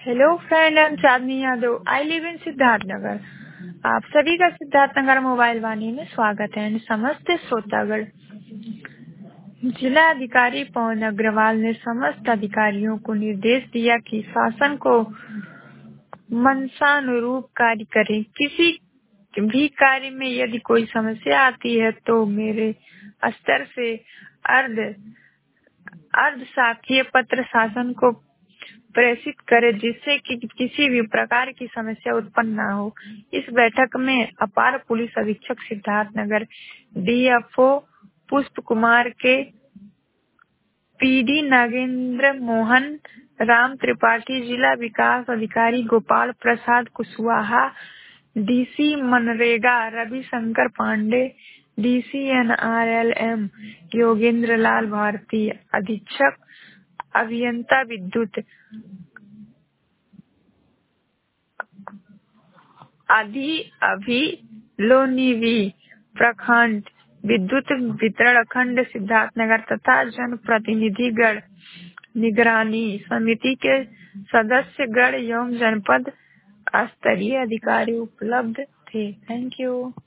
Hello friend, I am Chandni Yadav. I live in Siddharth Nagar. आप सभी का सिद्धार्थ नगर मोबाइल वाणी में स्वागत है। समस्त श्रोतागण, जिला अधिकारी पवन अग्रवाल ने समस्त अधिकारियों को निर्देश दिया कि शासन को मंशानुरूप कार्य करें। किसी भी कार्य में यदि कोई समस्या आती है तो मेरे स्तर से अर्ध शाखीय पत्र शासन को प्रेषित करे, जिससे कि किसी भी प्रकार की समस्या उत्पन्न न हो। इस बैठक में अपार पुलिस अधीक्षक सिद्धार्थ नगर, डीएफओ पुष्प कुमार के, पीडी नागेंद्र मोहन, राम त्रिपाठी, जिला विकास अधिकारी Gopal Prasad Kushwaha, DC MNREGA Ravishankar Pandey, DC NRLM Yogendra Lal Bharti, अधीक्षक अभियंता विद्युत अभिलोनिवी प्रखंड विद्युत वितरण खंड सिद्धार्थनगर तथा जनप्रतिनिधिगण, निगरानी समिति के सदस्यगण एवं जनपद स्तरीय अधिकारी उपलब्ध थे। Thank you.